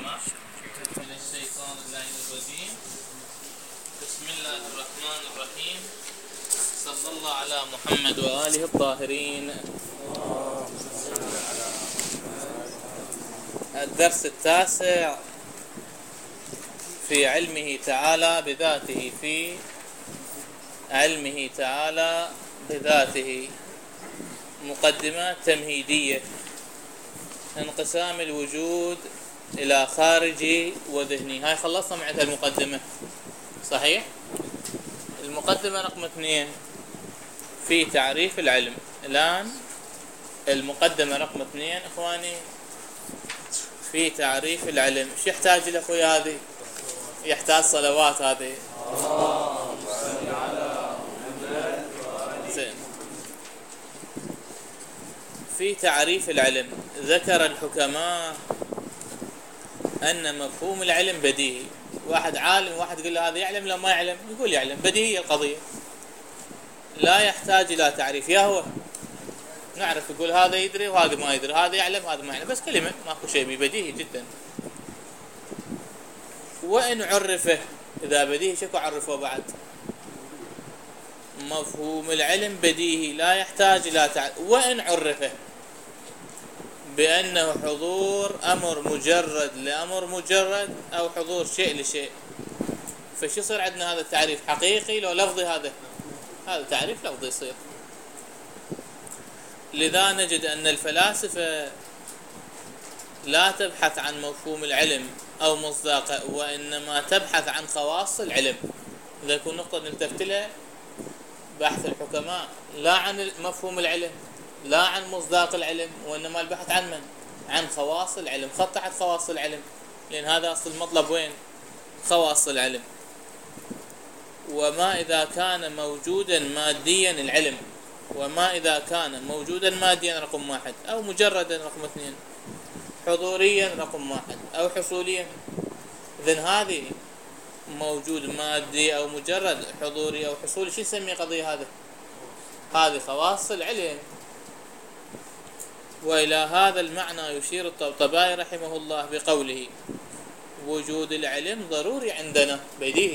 المقدمة من الشيطان اللعين الرجيم. بسم الله الرحمن الرحيم. صلى الله على محمد وآله الطاهرين. الدرس التاسع في علمه تعالى بذاته، في علمه تعالى بذاته. مقدمة تمهيدية. انقسام الوجود إلى خارجي وذهني. هاي خلصنا مع المقدمة، صحيح؟ المقدمة رقم 2 في تعريف العلم. الآن المقدمة رقم 2 إخواني في تعريف العلم. شو يحتاج له أخوي؟ هذه يحتاج صلوات. هذه زين. في تعريف العلم ذكر الحكماء أن مفهوم العلم بديهي. واحد عالم، واحد يقول له هذا يعلم، لا ما يعلم، يقول يعلم، بديهية القضية، لا يحتاج إلى تعريف. يا هو نعرف يقول هذا يدري وهذا ما يدري، هذا يعلم هذا ما يعلم، بس كلمة ماكو شيء، بديهي جدا. وإن عرفه، إذا بديهي شكو عرفه بعد؟ مفهوم العلم بديهي لا يحتاج إلى تعريف. وإن عرفه بأنه حضور أمر مجرد لأمر مجرد أو حضور شيء لشيء، فشو يصير عندنا؟ هذا التعريف حقيقي لو لفظي؟ هذا تعريف لفظي يصير. لذا نجد أن الفلاسفة لا تبحث عن مفهوم العلم أو مصداقه، وإنما تبحث عن خواص العلم. إذا يكون نقطة نلتفت لها بحث الحكماء لا عن مفهوم العلم، لا عن مصداق العلم، وإنما البحث عن من؟ عن خواص العلم. خط تحت خواص العلم، لأن هذا أصل المطلب. وين خواص العلم؟ وما إذا كان موجودا ماديا العلم، وما إذا كان موجودا ماديا رقم 1، أو مجردا رقم 2، حضوريا رقم 1، أو حصوليا. إذن هذه موجود مادي أو مجرد حضوري أو حصولي، شو نسمي قضية هذه خواص العلم. وإلى هذا المعنى يشير الطبطبائي رحمه الله بقوله: وجود العلم ضروري عندنا، بديهي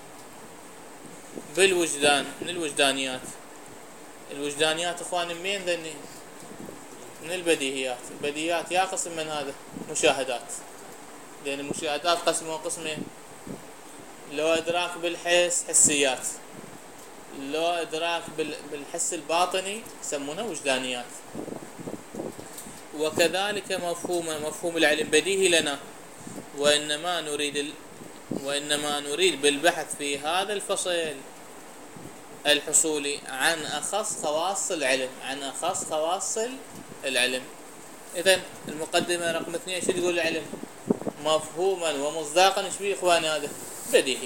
بالوجدان. من الوجدانيات. الوجدانيات اخواني من ذني؟ من البديهيات. البديهيات يا قسم من هذا؟ مشاهدات. لأن المشاهدات قسمين: لو إدراك بالحس حسيات، لو إدراك بالحس الباطني يسمونه وجدانيات. وكذلك مفهوم العلم بديهي لنا، وإنما نريد بالبحث في هذا الفصل الحصولي عن أخص خواص العلم. إذن المقدمة رقم 2 شو تقول؟ العلم مفهوما ومصداقا. ايش بيه اخواني؟ هذا بديهي.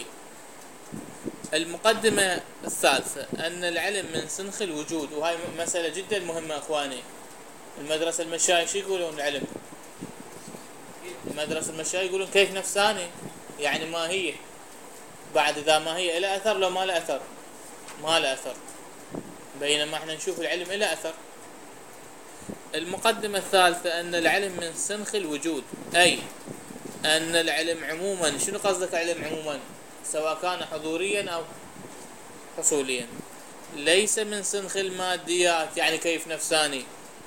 المقدمة الثالثة أن العلم من سنخ الوجود، وهاي مسألة جدا مهمة اخواني. المدرسة المشايخ شو يقولون العلم؟ المدرسة المشايخ يقولون كيف نفساني، يعني ما هي بعد، إذا ما هي إلى أثر، لو ما له أثر ما له أثر، بينما احنا نشوف العلم إلى أثر. المقدمة الثالثة أن العلم من سنخ الوجود، أي أن العلم عموما. شنو قصدك علم عموما؟ سواء كان حضوريا أو حصوليا، ليس من سنخ الماديات، يعني كيف نفساني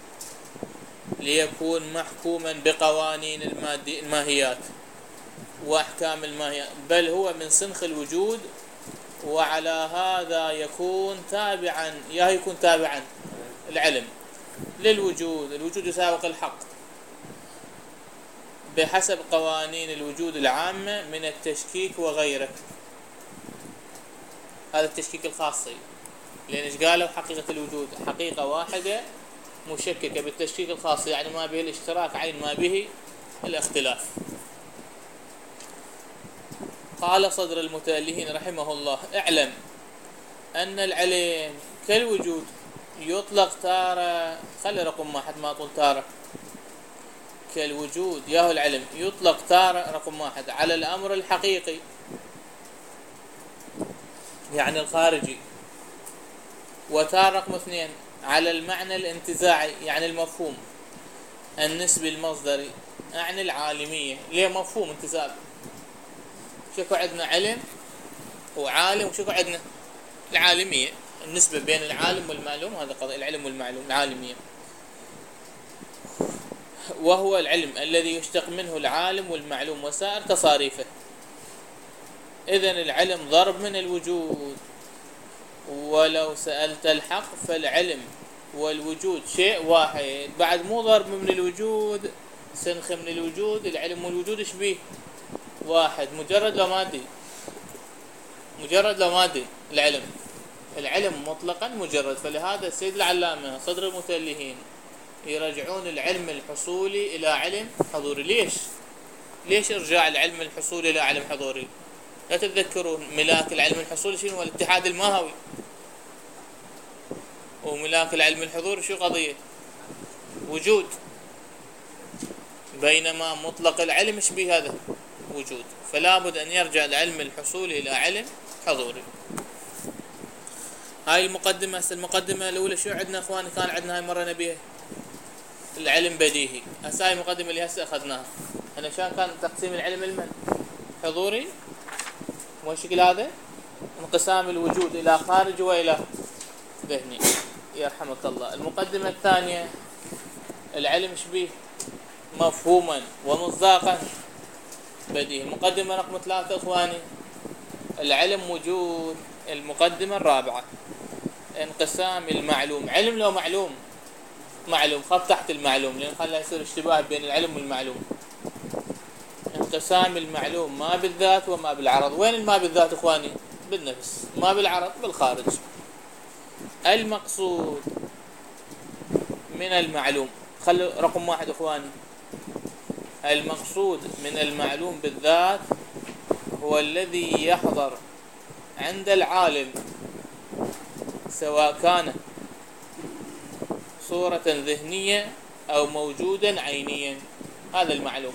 ليكون محكوما بقوانين الماهيات وأحكام الماهيات، بل هو من سنخ الوجود. وعلى هذا يكون تابعا العلم للوجود. الوجود يساوق الحق بحسب قوانين الوجود العامة من التشكيك وغيره. هذا التشكيك الخاصي، لأن ايش قالوا؟ حقيقة الوجود حقيقة واحدة مشككة بالتشكيك الخاص، يعني ما به الاشتراك عين ما به الاختلاف. قال صدر المتألهين رحمه الله: اعلم أن العلم كالوجود يطلق تارة، خلي رقم 1 ما أقول تارة، كالوجود ياهو العلم يطلق تارة رقم 1 على الأمر الحقيقي، يعني الخارجي، وتارة رقم 2 على المعنى الانتزاعي، يعني المفهوم النسبي المصدري، أعني العالمية، ليه مفهوم انتساب. شكو عندنا علم وعالم، وشكو عندنا العالمية، النسبة بين العالم والمعلوم، هذا قضية العلم والمعلوم العالمية. وهو العلم الذي يشتق منه العالم والمعلوم وسائر تصاريفه. إذن العلم ضرب من الوجود، ولو سألت الحق فالعلم والوجود شيء واحد. بعد مو ضرب من الوجود، سنخ من الوجود، العلم والوجود ايش بيه؟ واحد، مجرد لو مادي، مجرد لو مادي العلم مطلقا مجرد. فلهذا السيد العلامة صدر المتلهين يرجعون العلم الحصولي إلى علم حضوري. ليش إرجاع العلم الحصولي إلى علم حضوري؟ لا تتذكرون ملاك العلم الحصولي شنو هو؟ الاتحاد الماهوي. وملاك العلم الحضوري شو قضية؟ وجود. بينما مطلق العلم ايش بيه؟ هذا وجود. فلا بد أن يرجع العلم الحصولي إلى علم حضوري. هاي المقدمة. المقدمة الأولى شو عندنا إخواني؟ كان عندنا هاي مرة نبيها العلم بديهي. هاي المقدمة اللي هسه أخذناها. أنا شان كان تقسيم العلم المن حضوري والشكل هذا، انقسام الوجود إلى خارج وإلى ذهني. يرحمك الله. المقدمة الثانية العلم شبيه؟ مفهوما ومصداقا بديهي. المقدمة رقم 3 إخواني العلم وجود. المقدمة الرابعة انقسام المعلوم. علم لو معلوم، معلوم خط تحت المعلوم، لأن خلى يصير اشتباه بين العلم والمعلوم. انقسام المعلوم ما بالذات وما بالعرض. وين الما بالذات إخواني؟ بالنفس. ما بالعرض بالخارج. المقصود من المعلوم، خلوا رقم 1 إخواني، المقصود من المعلوم بالذات هو الذي يحضر عند العالم سواء كان صورة ذهنية أو موجودا عينيا. هذا المعلوم.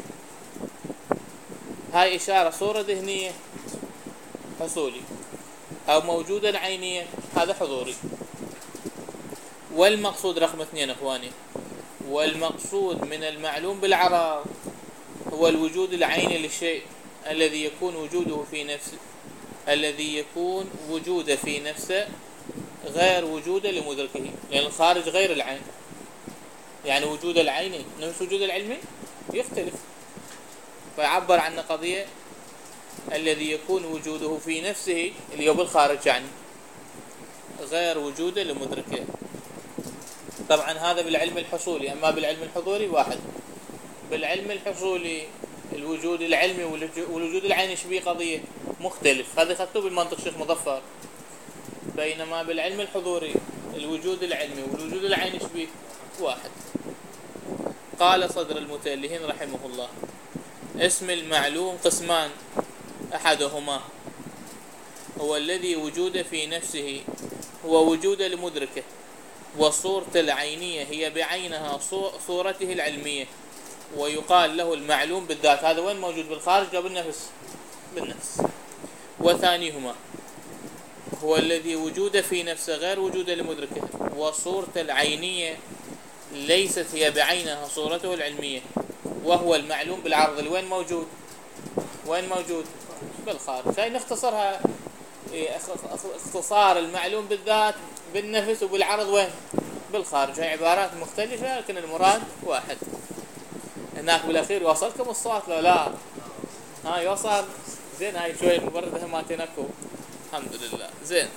هاي إشارة صورة ذهنية حصولي، أو موجودا عينيا هذا حضوري. والمقصود رقم 2 إخواني، والمقصود من المعلوم بالعرض هو الوجود العيني للشيء الذي يكون وجوده في نفسه، الذي يكون وجوده في نفسه غير وجوده لمدركه، لأن الخارج غير العين. يعني وجود العيني نفس وجود العلمي يختلف. فيعبر عن قضية الذي يكون وجوده في نفسه اللي هو بالخارج، يعني غير وجوده لمدركه. طبعا هذا بالعلم الحصولي. أما بالعلم الحضوري واحد. بالعلم الحصولي الوجود العلمي والوجود العيني شبيه قضية مختلف. هذا خطوه بالمنطق شيخ مظفر. بينما بالعلم الحضوري الوجود العلمي والوجود العيني شبيه واحد. قال صدر المتلهين رحمه الله: اسم المعلوم قسمان، أحدهما هو الذي وجود في نفسه هو وجود لمدركه، وصورته العينية هي بعينها صورته العلمية، ويقال له المعلوم بالذات. هذا وين موجود؟ بالخارج أو بالنفس؟ بالنفس. وثانيهما هو الذي وجود في نفسه غير وجود لمدركه، وصورته العينية ليست هي بعينها صورته العلمية، وهو المعلوم بالعرض. وين موجود؟ وين موجود؟ بالخارج. هاي نختصرها اختصار المعلوم بالذات بالنفس وبالعرض وين؟ بالخارج. هاي عبارات مختلفة لكن المراد واحد. هناك بالاخير يوصلكم الصوت لو لا؟ ها يوصل زين. هاي شوية مبردة ما تنكو. الحمد لله. زين.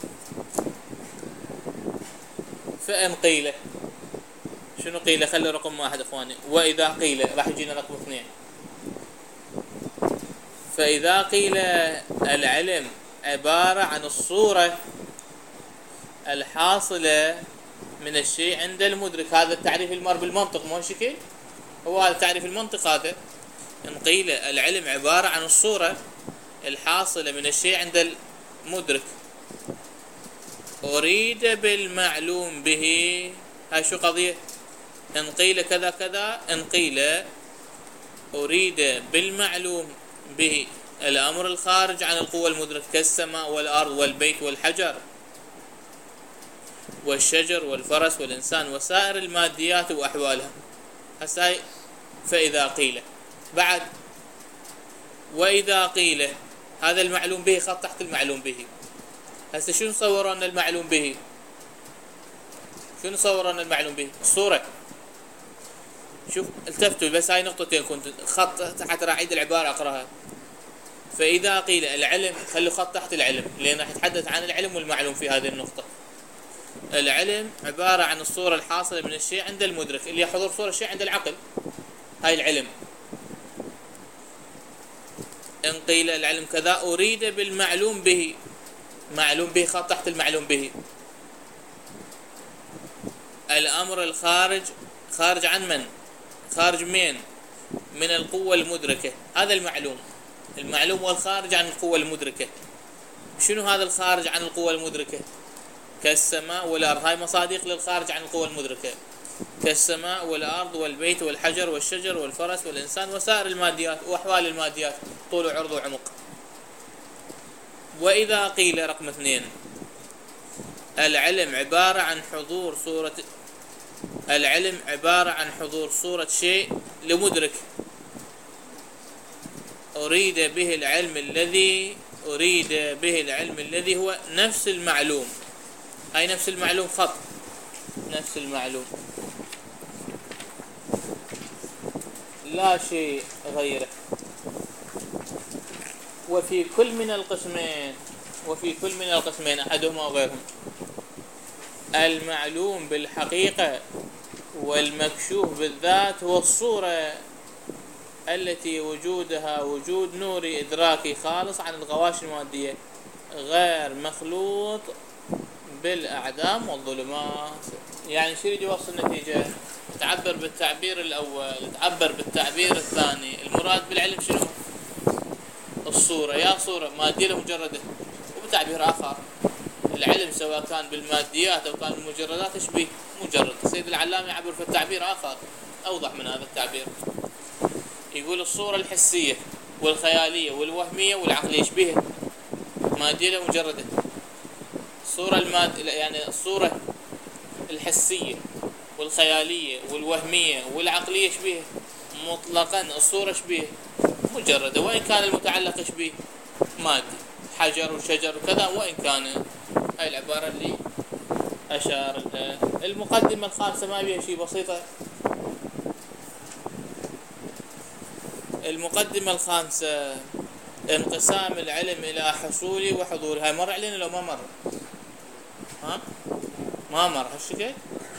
فإن قيل، شنو قيل؟ خلي رقم 1 اخواني. وإذا قيل راح يجينا رقم 2. فإذا قيل العلم عبارة عن الصورة الحاصلة من الشيء عند المدرك. هذا التعريف المر بالمنطق مو شكل، هو هذا تعريف المنطق. هذا إن قيل العلم عبارة عن الصورة الحاصلة من الشيء عند المدرك، أريد بالمعلوم به. هاي شو قضية؟ إن قيل كذا كذا، إن قيل أريد بالمعلوم به الأمر الخارج عن القوة المدركة كالسماء والأرض والبيت والحجر والشجر والفرس والإنسان وسائر الماديات وأحوالها. هسه فإذا قيل بعد وإذا قيل هذا المعلوم به خط تحت المعلوم به. هسه شنو صوروا لنا المعلوم به؟ شنو صوروا لنا المعلوم به؟ الصورة. شوف التفتوا بس هاي نقطتين كنت خط تحت راح اعيد العبارة اقراها. فإذا قيل العلم خلوا خط تحت العلم لأن راح يتحدث عن العلم والمعلوم في هذه النقطة. العلم عبارة عن الصورة الحاصلة من الشيء عند المدرك اللي حضور صورة الشيء عند العقل. هاي العلم. إن قيل العلم كذا أريد بالمعلوم به. معلوم به خط تحت المعلوم به. الأمر الخارج خارج عن من؟ خارج من القوة المدركة. هذا المعلوم. المعلوم والخارج عن القوة المدركة. شنو هذا الخارج عن القوة المدركة؟ كالسماء والأرض. هاي مصادق للخارج عن القوة المدركة. كالسماء والأرض والبيت والحجر والشجر والفرس والإنسان وسائر الماديات وأحوال الماديات طول وعرض وعمق. وإذا قيل رقم 2 العلم عبارة عن حضور صورة. العلم عبارة عن حضور صورة شيء لمدرك أريد به العلم الذي هو نفس المعلوم. أي نفس المعلوم خط. نفس المعلوم لا شيء غيره. وفي كل من القسمين أحدهما وغيرهم المعلوم بالحقيقة والمكشوف بالذات هو الصورة التي وجودها وجود نوري إدراكي خالص عن الغواشي المادية غير مخلوط بالأعدام والظلمات. يعني شو يجي يوصل النتيجة؟ تعبر بالتعبير الأول، تعبر بالتعبير الثاني. المراد بالعلم شنو؟ الصورة. يا صورة مادية مجردة. وبتعبير آخر العلم سواء كان بالماديات أو كان بالمجردات تشبيه مجرد. السيد العلامة يعبر في التعبير آخر أوضح من هذا التعبير. يقول الصورة الحسية والخيالية والوهمية والعقلية يشبيه مادية مجردة. يعني الصورة الحسية والخيالية والوهمية والعقلية يشبيه مطلقا الصورة شبيه مجردة وإن كان المتعلق شبيه مادي حجر وشجر وكذا وإن كان. هاي العبارة اللي أشار. المقدمة الخامسة ما بيها شيء بسيطة. المقدمة الخامسة انقسام العلم إلى حصولي وحضوري. هاي مر علينا لو ما مر؟ ما مر هالشكل.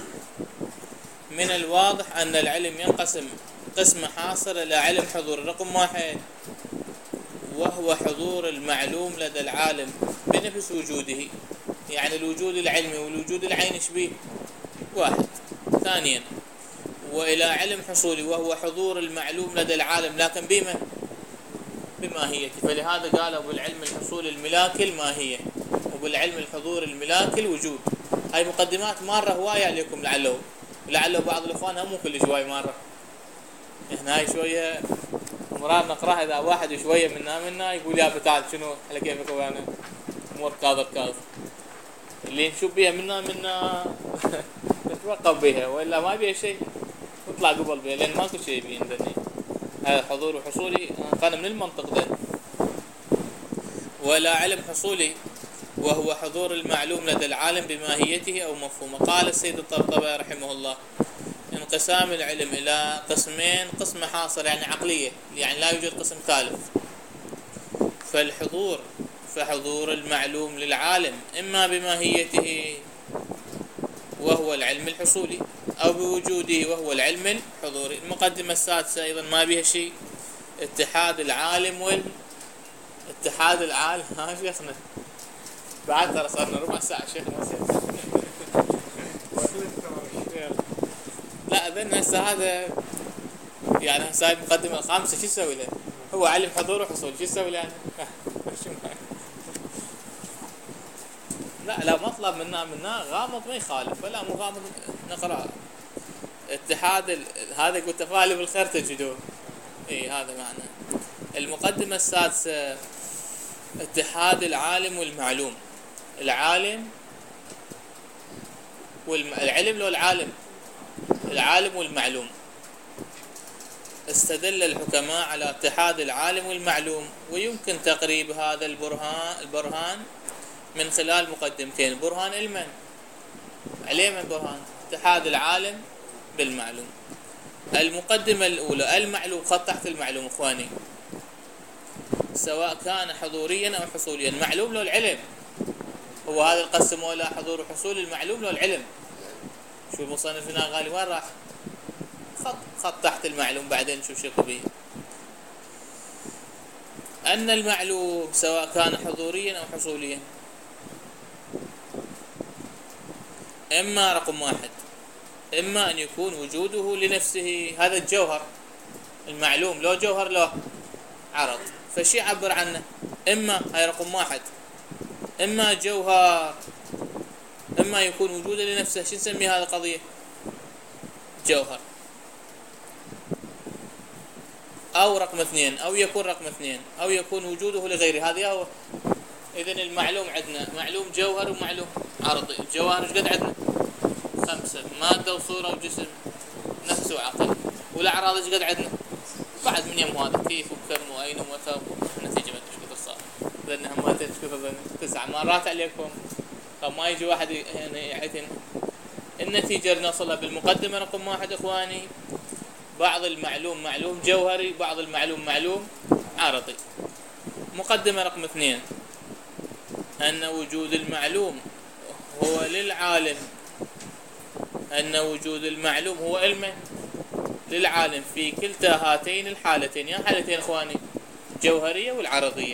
من الواضح أن العلم ينقسم قسم حاصر إلى علم حضور. رقم 1 وهو حضور المعلوم لدى العالم بنفس وجوده. يعني الوجود العلمي والوجود العيني شبيه واحد. ثانيا وإلى علم حصولي وهو حضور المعلوم لدى العالم لكن بماهيته. فلهذا قالوا بالعلم الحصولي الملاكي الماهية وبالعلم الحضور الملاكي الوجود. هاي مقدمات مارة هواية عليكم لعله بعض الإخوان هم كل شوي مارة. احنا هاي شوية مرات نقرأها إذا واحد شوية منا يقول يا بتعال شنو على كيفك وانا أمور كاذب اللي نشوف بيها منا نتوقف بها وإلا ما بيها شيء نطلع قبل بها لأن ماكو شيء بيه عندنا. هذا حضور وحصولي كان من المنطق ده. ولا علم حصولي وهو حضور المعلوم لدى العالم بماهيته أو مفهومه. قال السيد الطبطبي رحمه الله انقسام العلم إلى قسمين. قسم حاصر يعني عقلية يعني لا يوجد قسم ثالث. فحضور المعلوم للعالم إما بماهيته وهو العلم الحصولي أو بوجوده وهو العلم الحضوري. المقدمة السادسة أيضا ما بها شيء. اتحاد العالم ها شيخنا بعد ترى صارنا ربع ساعة شيخنا لا أظن هسه هذا يعني هسه المقدمة الخامسة شو يسوي له؟ هو علم حضور وحصول شو يسوي له يعني؟ لا مطلب منا غامض ما يخالف ولا مو غامض نقرأ. اتحاد هذا يقول تفاعلوا بالخير تجدوه. اي هذا معنى. المقدمة السادسة اتحاد العالم والمعلوم. العالم العلم لو العالم والمعلوم. استدل الحكماء على اتحاد العالم والمعلوم، ويمكن تقريب هذا البرهان من خلال مقدمتين. برهان المن عليه من برهان اتحاد العالم بالمعلوم. المقدمة الأولى، المعلوم خط تحت المعلوم اخواني، سواء كان حضوريا او حصوليا. معلوم له العلم، هو هذا القسم ولا حضور وحصول. المعلوم له العلم. شو المصنف هنا غالي وين راح؟ خط تحت المعلوم، بعدين نشوف شو به. أن المعلوم سواء كان حضوريا أو حصوليا، إما رقم واحد، إما أن يكون وجوده لنفسه. هذا الجوهر المعلوم له جوهر له عرض، فشي يعبر عنه. إما هاي رقم واحد، إما جوهر، إما يكون وجوده لنفسه. شو نسمي هذا القضية؟ جوهر. أو رقم اثنين، أو يكون رقم اثنين، أو يكون وجوده لغيره. هذا هو. إذن المعلوم عندنا معلوم جوهر ومعلوم عرضي. الجواهر ايش قد عندنا؟ 5، مادة وصورة وجسم نفس وعقل. والأعراض ايش قد عندنا؟ بعد من يم هذا كيف وكم وأين ومتى. النتيجة ما ايش قدر صار؟ لأنها ما ايش قدر 9 مرات عليكم. طب ما يجي واحد يعني يعتن. النتيجة اللي نوصلها بالمقدمة رقم واحد اخواني، بعض المعلوم معلوم جوهري، بعض المعلوم معلوم عرضي. مقدمة رقم اثنين، أن وجود المعلوم هو للعالم، أن وجود المعلوم هو علم للعالم في كلتا هاتين الحالتين. يا حالتين اخواني، الجوهرية والعرضية.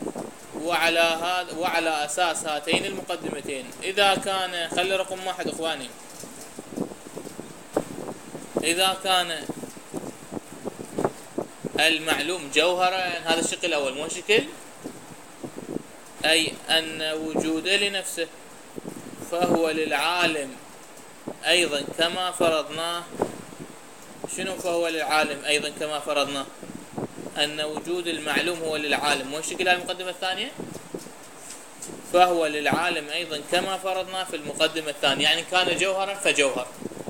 وعلى أساس هاتين المقدمتين، إذا كان خلي رقم واحد اخواني، إذا كان المعلوم جوهرا، هذا الشق الأول مو شكل، أي أن وجوده لنفسه، فهو للعالم أيضا كما فرضناه. شنو فهو للعالم أيضا كما فرضناه؟ أن وجود المعلوم هو للعالم. مو شكل المقدمة الثانية؟ فهو للعالم أيضا كما فرضنا في المقدمة الثانية، يعني كان جوهرا فجوهر.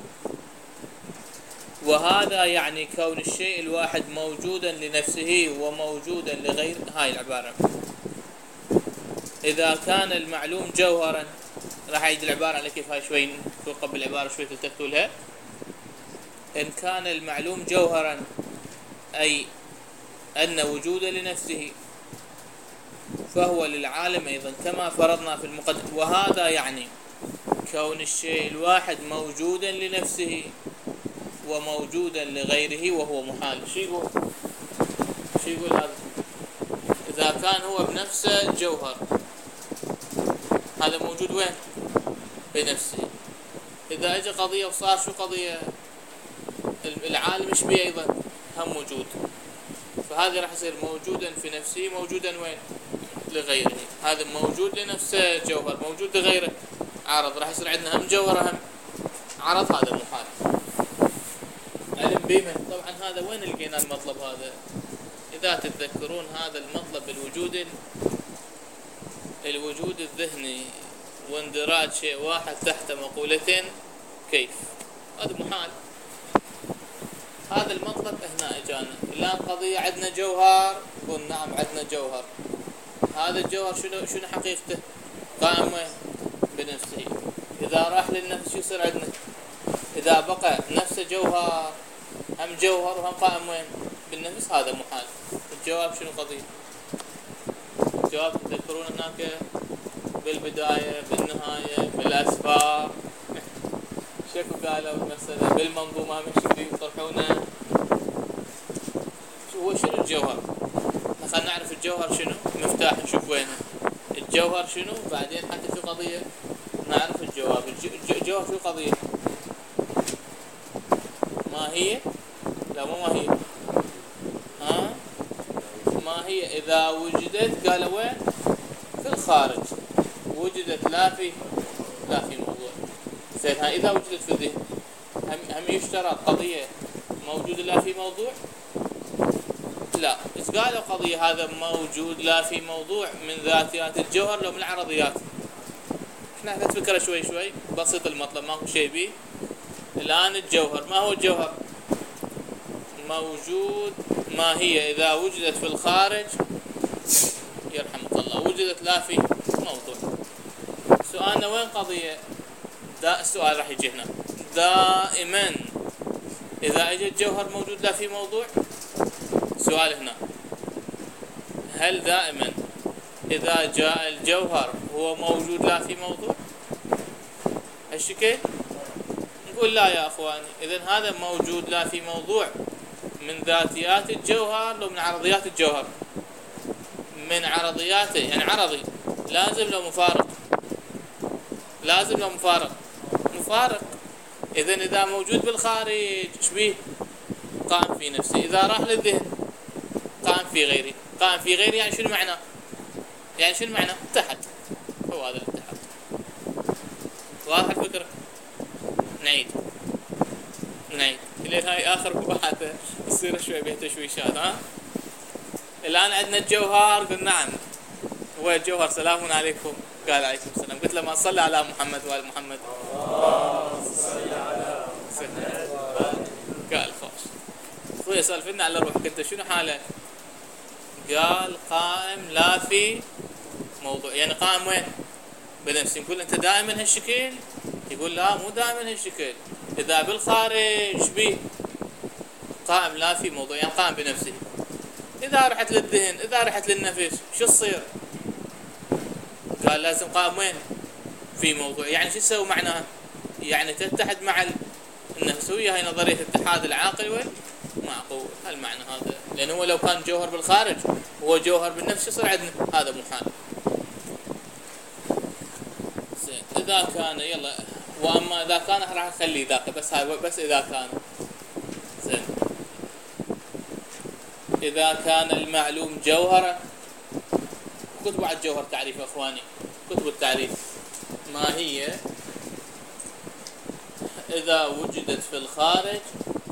وهذا يعني كون الشيء الواحد موجودا لنفسه وموجودا لغيره. هاي العبارة. إذا كان المعلوم جوهرا، راح يجي العبارة على كيف. هاي شوي توقف بالعبارة شوي تلتفتوا لها. إن كان المعلوم جوهرا، أي أن وجوده لنفسه، فهو للعالم أيضا كما فرضنا في المقدمة. وهذا يعني كون الشيء الواحد موجودا لنفسه وموجودا لغيره وهو محال. شو يقول هذا؟ إذا كان هو بنفسه جوهر، هذا موجود وين؟ بنفسه. إذا اجى قضية وصار شو قضية؟ العالم ايش بيه أيضا؟ هم موجود. فهذا راح يصير موجودا في نفسه، موجودا وين؟ لغيره. هذا موجود لنفسه جوهر، موجود لغيره عرض. راح يصير عندنا هم جوهر هم عرض. هذا محال. علم بمن؟ طبعا هذا وين لقينا المطلب هذا؟ إذا تتذكرون هذا المطلب الوجود الذهني واندراج شيء واحد تحت مقولتين كيف. هذا محال. هذا المطلب هنا اجانا. الآن قضية عندنا جوهر، قلنا نعم عندنا جوهر. هذا الجوهر شنو حقيقته؟ قائم بنفسه. إذا راح للنفس شو يصير عندنا؟ إذا بقى نفسه جوهر، هم جوهر وهم قائم وين؟ بالنفس. هذا محال. الجواب شنو قضية؟ الجواب تذكرون هناك بالبداية بالنهاية بالأسفار شكو قالوا المسألة بالمنظومة هم شكو يطرحونه. هو شنو الجوهر؟ خلينا نعرف الجوهر شنو، مفتاح نشوف وينه. الجوهر شنو، بعدين حتى في قضية نعرف الجواب. الجوهر شو قضية؟ ما هي؟ لا مو ما هي. ما هي إذا وجدت، قالوا وين؟ في الخارج. وجدت لا في موضوع. زين هاي إذا وجدت في الذهن هم يشترط قضية موجود لا في موضوع؟ لا. إيش قالوا قضية هذا موجود لا في موضوع من ذاتيات الجوهر لو من العرضيات؟ احنا نتفكر شوي بسيط المطلب، ما هو شيء بيه. الآن الجوهر، ما هو الجوهر؟ موجود، ما هي إذا وجدت في الخارج يرحمك الله وجدت لا في موضوع. سؤالنا وين قضية؟ السؤال راح يجي هنا. دائما إذا اجى الجوهر موجود لا في موضوع. سؤال هنا، هل دائما إذا جاء الجوهر هو موجود لا في موضوع؟ هالشكل؟ نقول لا يا أخواني. إذن هذا موجود لا في موضوع من ذاتيات الجوهر لو من عرضيات الجوهر. من عرضياته يعني عرضي، لازم لو مفارق، لازم لو مفارق، مفارق. إذن إذا موجود بالخارج شبيه؟ قائم في نفسه. إذا راح للذهن قائم في غيري. قائم في غيري يعني شنو معناه؟ يعني شنو معناه؟ اتحد. هو هذا الاتحاد. واضح الفكرة؟ نعيد لين هاي آخر مباحثة تصير شوي بها تشويشات. ها؟ الآن عندنا الجوهر. قلنا نعم. هو الجوهر. سلام عليكم. قال عليكم السلام. قلت له ما صلى على محمد وآل محمد. صلى على محمد. قال خوش اخوي سالفنا على روحك انت شنو حالك؟ قال قائم لا في موضوع. يعني قائم وين؟ بنفسي. نقول انت دائما هالشكل؟ يقول لا مو دائما هالشكل. اذا بالخارج بيه قائم لا في موضوع يعني قائم بنفسه. اذا رحت للذهن اذا رحت للنفس شو تصير؟ قال لازم قائم وين؟ في موضوع. يعني شو تسوي معناها؟ يعني تتحد مع النفس. ويا هاي نظرية اتحاد العاقل والمعقول. هالمعنى هذا. لأنه هو لو كان جوهر بالخارج هو جوهر بالنفس يصير عندنا هذا محال. زين إذا كان يلا. وأما إذا كان راح نخلي ذاك بس هاي بس إذا كان. زين إذا كان المعلوم جوهرا. كتبوا على الجوهر تعريف يا إخواني. كتبوا التعريف. ما هي إذا وجدت في الخارج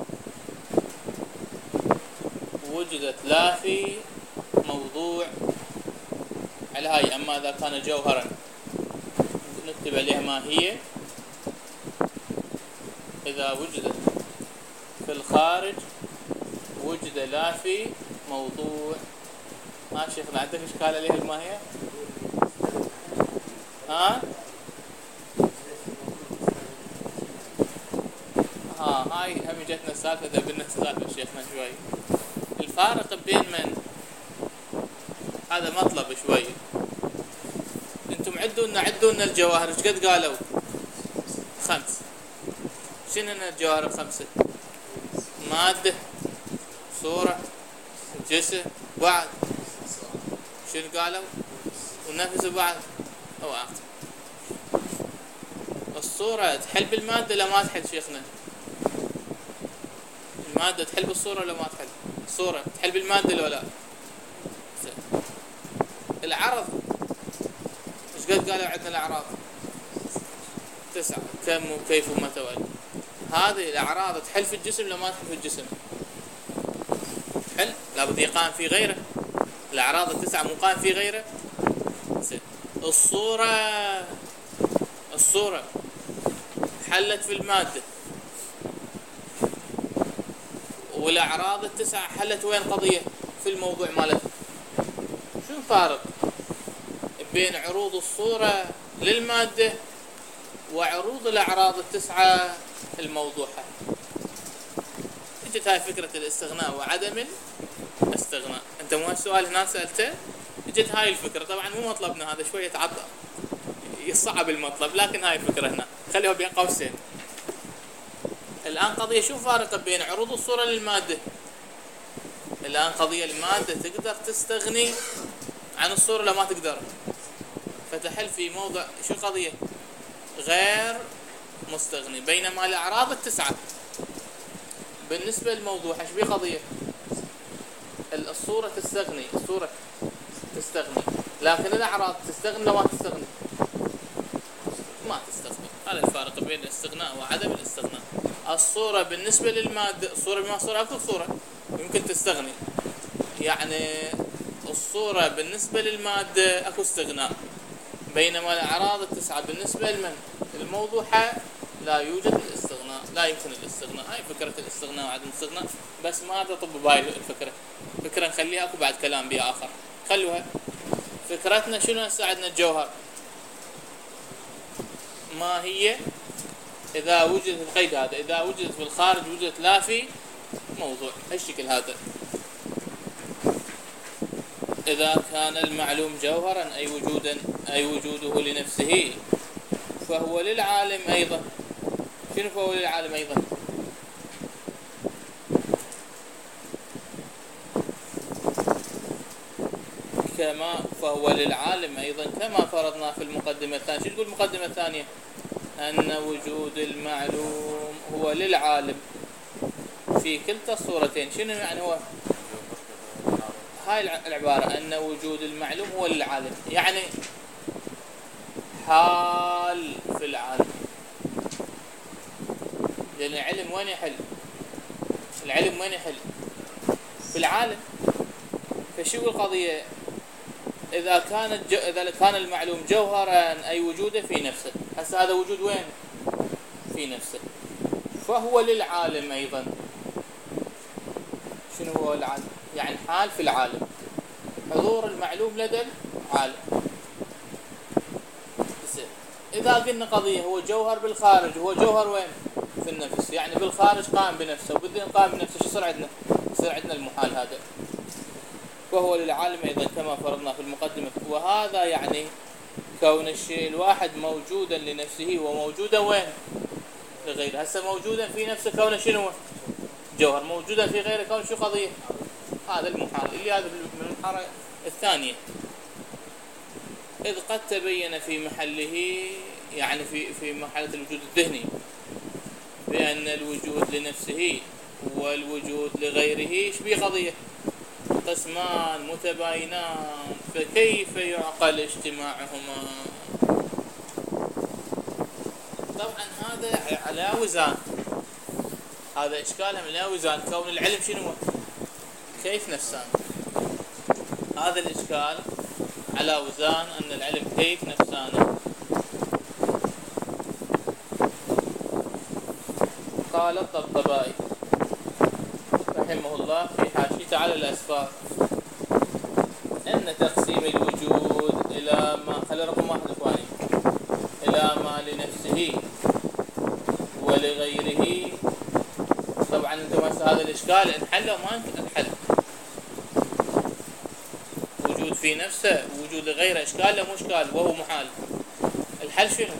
وجدت لا في موضوع. على هاي. أما إذا كان جوهرا نكتب عليها ما هي إذا وجدت في الخارج وجد لا في موضوع. ها شيخنا عندك إشكال عليها ما هي؟ ها؟ هاي هم جتنا السالفة دبلنا السالفة شيخنا شوي. الفارق بين من هذا مطلب شوي. انتم عدوا لنا الجواهر ايش قد قالوا؟ 5. شنو الجواهر 5؟ مادة، صورة، جسم، بعد. شنو قالوا؟ ونفس بعد او عقل. الصورة تحل بالمادة لا ما تحل شيخنا؟ المادة تحل بالصورة ولا ما تحل؟ الصورة تحل بالمادة ولا لا؟ العرض ايش قد قالوا عندنا الأعراض؟ 9. كم وكيف ومتى وأين. هذه الأعراض تحل في الجسم ولا ما تحل في الجسم؟ تحل. لابد يقام في غيره. الأعراض 9 مو قائم في غيره. الصورة حلت في المادة والأعراض 9 حلت وين قضية؟ في الموضوع مالتها. شو الفارق بين عروض الصورة للمادة وعروض الأعراض 9 الموضوعة؟ اجت هاي فكرة الاستغناء وعدم الاستغناء. انت مو هالسؤال هنا سألته؟ اجت هاي الفكرة. طبعا مو مطلبنا هذا شوية يصعب المطلب لكن هاي الفكرة هنا خليها بين قوسين. الآن قضية شو فارق بين عروض الصورة للمادة؟ الآن قضية المادة تقدر تستغني عن الصورة ولا ما تقدر؟ فتحل في موضع شو قضية؟ غير مستغني. بينما الأعراض 9 بالنسبة للموضوع ايش بيه قضية؟ الصورة تستغني. الصورة تستغني لكن الأعراض تستغني ولا ما تستغني؟ ما تستغني. هذا الفارق بين الاستغناء وعدم الاستغناء. الصورة بالنسبة للمادة الصورة بما صورة أكثر صورة يمكن تستغني. يعني الصورة بالنسبة للمادة أكو استغناء. بينما الأعراض 9 بالنسبة لمن؟ الموضوعة لا يوجد الاستغناء. لا يمكن الاستغناء. هاي فكرة الاستغناء وعدم الاستغناء، بس ما تطب بهاي الفكرة. فكرة نخليها اكو بعد كلام بها اخر، خلوها. فكرتنا شنو هسه؟ عندنا الجوهر ما هي اذا وجدت القيد هذا، اذا وجدت في الخارج وجدت لا في موضوع، هالشكل هذا. اذا كان المعلوم جوهرا اي وجوده لنفسه فهو للعالم ايضا. شنو فهو للعالم ايضا؟ فهو للعالم ايضا كما فرضنا في المقدمة الثانية. شو تقول المقدمة الثانية؟ ان وجود المعلوم هو للعالم في كلتا الصورتين. شنو يعني هو؟ هاي العبارة ان وجود المعلوم هو للعالم، يعني حال في العالم. لان العلم وين يحل؟ العلم وين يحل؟ في العالم. فشو القضية؟ إذا كان المعلوم جوهرا أي وجوده في نفسه. هسه هذا وجود وين؟ في نفسه. فهو للعالم أيضا. شنو هو العالم؟ يعني حال في العالم، حضور المعلوم لدى العالم. إذا قلنا قضية هو جوهر بالخارج، هو جوهر وين؟ في النفس، يعني بالخارج قائم بنفسه وبالذهن قائم بنفسه. شو يصير عندنا؟ يصير عندنا المحال هذا. وهو للعالم أيضا كما فرضنا في المقدمة. وهذا يعني كون الشيء الواحد موجودا لنفسه وموجودا وين؟ لغيره. هسه موجودا في نفسه كونه شنو؟ جوهر. موجودا في غيره كونه شو قضية؟ هذا المحال، اللي هذا من المحارة الثانية. إذ قد تبين في محله، يعني في مرحلة الوجود الذهني، بأن الوجود لنفسه والوجود لغيره ايش بيه قضية؟ قسمان متباينان، فكيف يعقل اجتماعهما؟ طبعا هذا على وزان، هذا اشكالهم على وزان كون العلم شنو؟ كيف نفسان. هذا الاشكال على وزان ان العلم كيف نفسانه. قال الطبطبائي رحمه الله في حاشيته على الأسفار أن تقسيم الوجود إلى ما، خلي رقم واحد إخواني، إلى ما لنفسه ولغيره. طبعا انتم هذا الإشكال انحل وما انحل. وجود في نفسه ووجود لغيره إشكال لا مو إشكال وهو محال. الحل شنو؟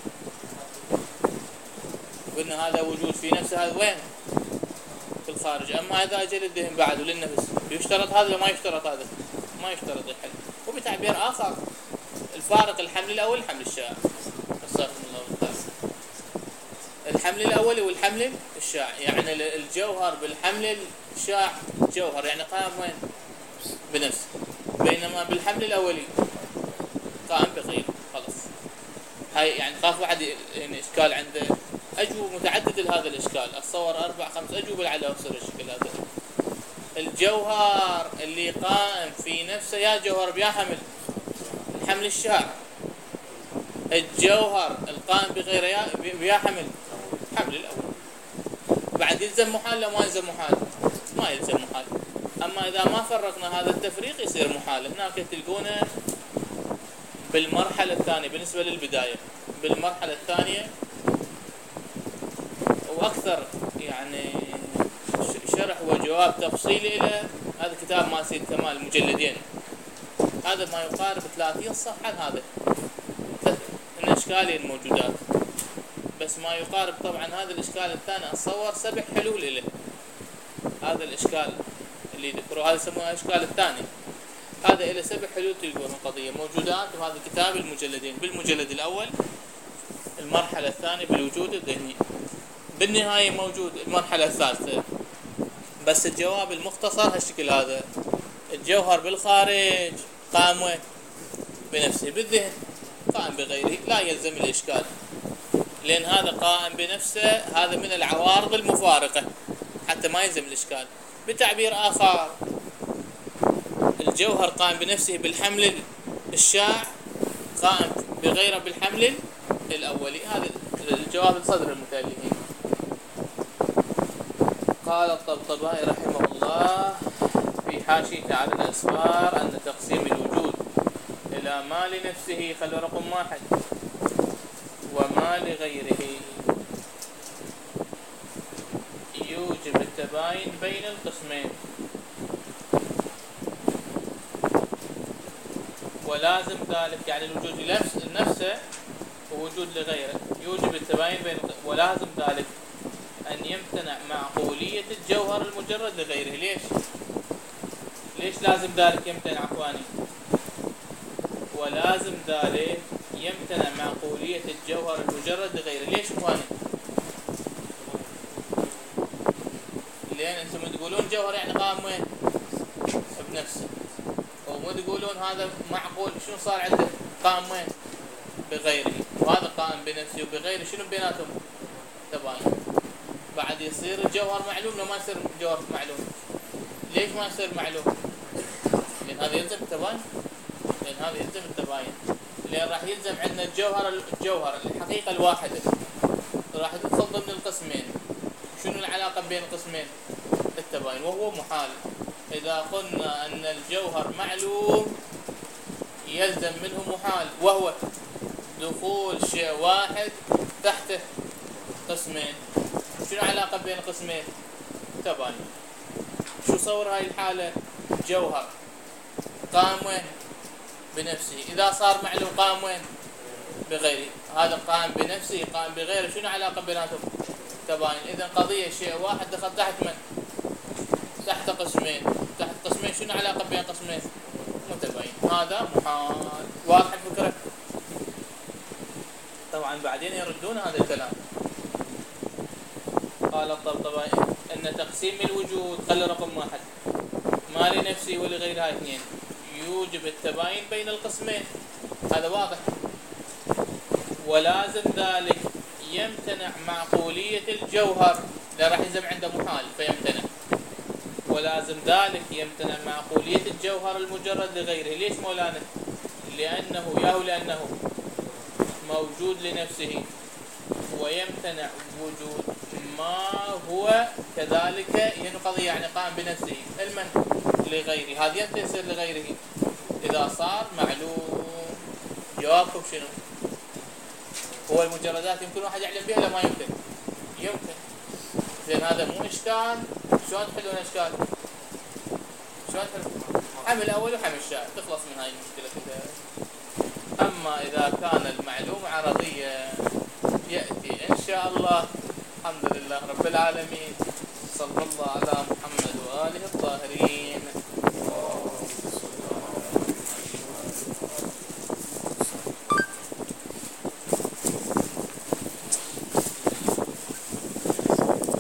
قلنا هذا وجود في نفسه، هذا وين؟ في الخارج. اما اذا اجى للذهن بعد وللنفس يشترط هذا ولا ما يشترط هذا؟ ما يشترط الحل. وبتعبير اخر الفارق الحمل الاول الحمل الشائع. استغفر الله والله. الحمل الاولي والحمل الشائع، يعني الجوهر بالحمل الشائع جوهر يعني قائم وين؟ بنفسه. بينما بالحمل الاولي قائم بغيره. خلاص. هاي يعني خاف واحد يعني اشكال عنده أجوبة متعددة لهذا الإشكال. أتصور 4-5 أجوبة على نفس الشكل هذا. الجوهر اللي قائم في نفسه يا جوهر بيا حمل، الحمل الشائع. الجوهر القائم بغيره بيا حمل، حمل الأول. بعد يلزم محال لا ما يلزم محال؟ ما يلزم محال. أما إذا ما فرقنا هذا التفريق يصير محال. هناك تلقونه بالمرحلة الثانية بالنسبة للبداية، بالمرحلة الثانية واكثر يعني شرح وجواب تفصيلي له هذا كتاب مال سيد كمال مجلدين. هذا ما يقارب 30 صفحة. هذا من اشكالين موجودات، بس ما يقارب طبعا هذا الاشكال الثاني اتصور 7 حلول له. هذا الاشكال اللي ذكروه هذا يسموه الاشكال الثاني، هذا له 7 حلول تلقون القضية موجودات. وهذا الكتاب المجلدين، بالمجلد الاول المرحلة الثانية بالوجود الذهني، بالنهاية موجود المرحلة الثالثة. بس الجواب المختصر هالشكل هذا. الجوهر بالخارج قائم وين؟ بنفسه. بالذهن قائم بغيره، لا يلزم الإشكال، لأن هذا قائم بنفسه هذا من العوارض المفارقة حتى ما يلزم الإشكال. بتعبير آخر الجوهر قائم بنفسه بالحمل الشائع، قائم بغيره بالحمل الأولي. هذا الجواب الصدر المتألي. قال الطبطبائي رحمه الله في حاشيته على الأسفار أن تقسيم الوجود إلى ما لنفسه، خلوا رقم 1، وما لغيره يوجب التباين بين القسمين، ولازم ذلك يعني الوجود لنفسه ووجود لغيره يوجب التباين بين ولازم ذلك أن يمتنع معقولية الجوهر المجرد لغيره. ليش لازم ذلك يمتنع أخواني؟ ولازم ذلك يمتنع معقولية الجوهر المجرد لغيره. ليش أخواني؟ لأن أنتم تقولون جوهر يعني قائم وين؟ بنفسه، ومو تقولون هذا معقول شنو صار عنده؟ قائم وين؟ بغيره، وهذا قائم بنفسه وبغيره، شنو بيناتهم؟ تباين. بعد يصير الجوهر معلوم لو ما يصير جوهر معلوم. ليش ما يصير معلوم؟ لأن هذا يلزم التباين، لأن راح يلزم عندنا الجوهر الحقيقة الواحدة راح تدخل ضمن القسمين. شنو العلاقة بين القسمين؟ التباين، وهو محال. إذا قلنا أن الجوهر معلوم يلزم منه محال، وهو دخول شيء واحد تحته قسمين. شنو علاقة بين قسمين؟ تباين. شو صور هاي الحالة؟ جوهر قائم وين؟ بنفسه. إذا صار معلوم قائم وين؟ بغيره. هذا قائم بنفسه قائم بغيره، شنو علاقة بيناتهم؟ تباين. إذا قضية شيء واحد دخل تحت من؟ تحت قسمين. شنو علاقة بين قسمين؟ متباين. هذا محال. واضح الفكرة؟ طبعا بعدين يردون هذا الكلام. قال الطبطبائي أن تقسيم الوجود، خلي رقم 1، ما لنفسه ولغيرها 2 يوجب التباين بين القسمين. هذا واضح. ولازم ذلك يمتنع معقولية الجوهر، لا راح يلزم عنده محال فيمتنع. ولازم ذلك يمتنع معقولية الجوهر المجرد لغيره. ليش مولانا؟ لأنه موجود لنفسه، ويمتنع وجود ما هو كذلك ينقضي يعني قائم بنفسه المن لغيره. هذا يمتى يصير لغيره؟ إذا صار معلوم. جوابكم شنو؟ هو المجردات يمكن واحد يعلم بها ولا ما يمكن؟ يمكن. زين هذا مو إشكال. شلون تحلون إشكال؟ حمل أول وحمل الشاي، تخلص من هاي المشكلة كذا. أما إذا كان المعلومة عرضية يأتي إن شاء الله. الحمد لله رب العالمين، صلى الله على محمد وآله الطاهرين.